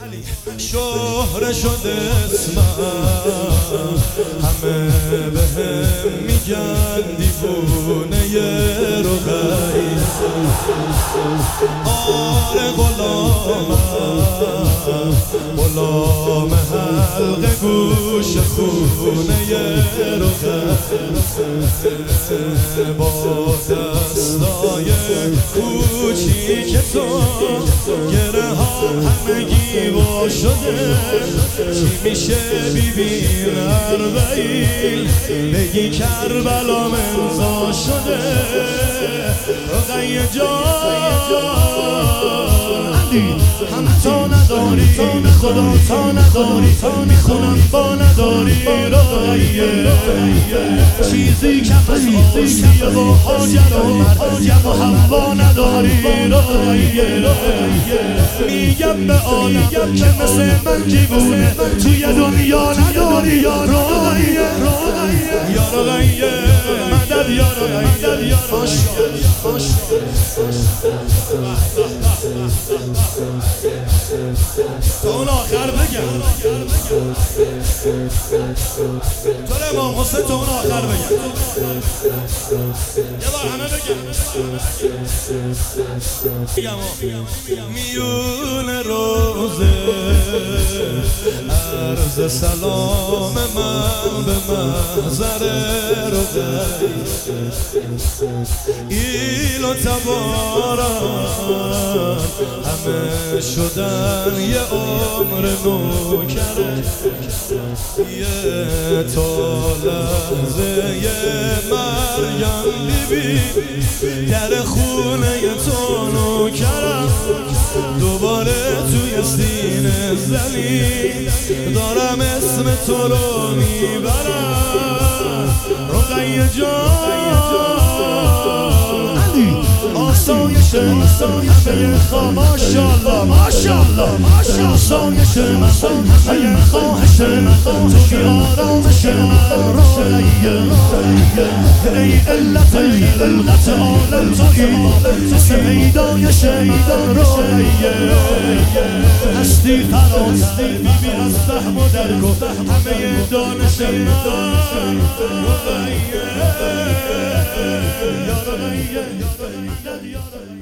شهره شد اسمم، همه بهم میگن دیوونه رقیه. آره غلام حلقه گوش خونه رقیه. با دستای کوچیک تو گره ها همگی وا شده. چی میشه بیبین اربعین بگی کربلا امضا شده. رقیه جان هم تا نداری خدا تا نداری میخونم با نداری. رقیه چیزی کم از آسیه و حاجر و مریم و حوا نداری. رقیه میگم به عالم که مثل من دیوونه توی دنیا نداری. یا رقیه یا رقیه مدد یا رقیه. تا اون آخر بگم، تو امام حسین تا اون آخر بگم، یه بار همه بگم. میون روزه عرض سلام من به محضر رقیه. ایل و تبارم همه شدن یه عمر نوکره. یه تا لحظه مریم بیبی در خونه تو نوکرم. دوباره توی سینه زمین دارم اسم تو رو میبرم. رقیه جان آسایش همه خواه ماشالله ماشالله ماشالله. آسایش همه خواهش تو بیارامش رقیه. ای علت علت عالم تویی مثل پیدایش رقیه. هستی فراز بیبی از فهم و درک و همه دانش من. رقیه یا رقیه